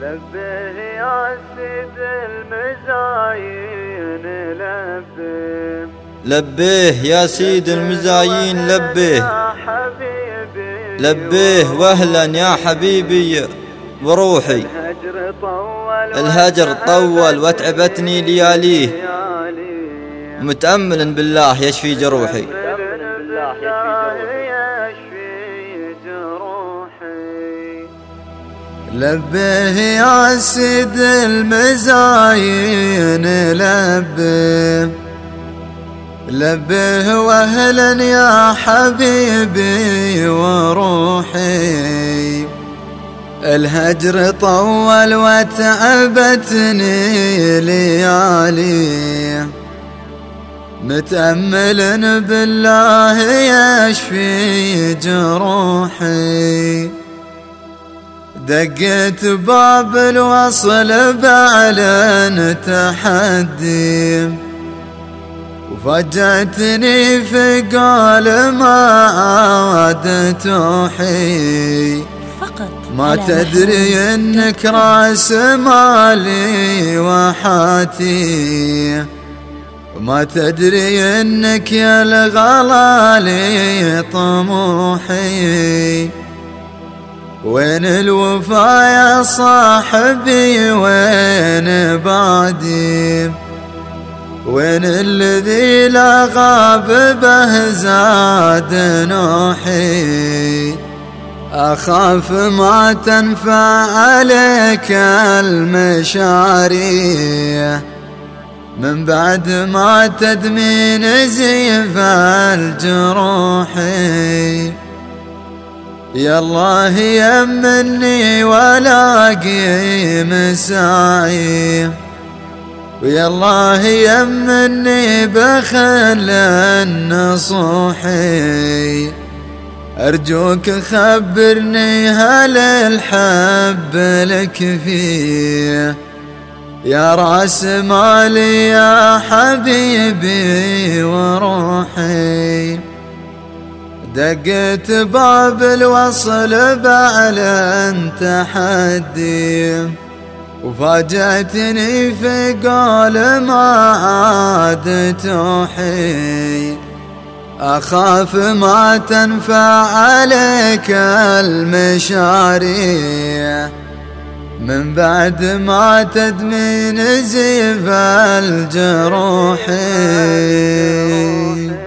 لبيه يا سيد المزاين لبيه، لبيه يا سيد المزايين لبيه، لبيه واهلا يا حبيبي وروحي. الهجر طول واتعبتني لياليه، متأمل بالله يشفي جروحي. لبيه يا سيد المزاين لبيه، لبيه واهلا يا حبيبي وروحي. الهجر طول وتعبتني ليالي، متأمل بالله يشفي جروحي. دقيت باب الوصل بعلن تحدي، وفجأتني في قول ما عاد توحي. ما تدري انك راس مالي وحاتي، وما تدري انك يا الغلالي طموحي. وين الوفا يا صاحبي وين بعدي، وين الذي لا غاب به زاد نوحي. أخاف ما تنفع عليك المشاري، من بعد ما تدمي نزيف الجروحي. يا الله يمني ولاقي مساعي، ويا الله يمني بخل النصوحي. أرجوك خبرني هل الحب لك فيه، يا راس مالي يا حبيبي وروحي. دقيت باب الوصل بعلن تحدي، وفاجأتني في قول ما عاد توحي. أخاف ما تنفع عليك المشاري، من بعد ما تدمي نزيف الجروحي.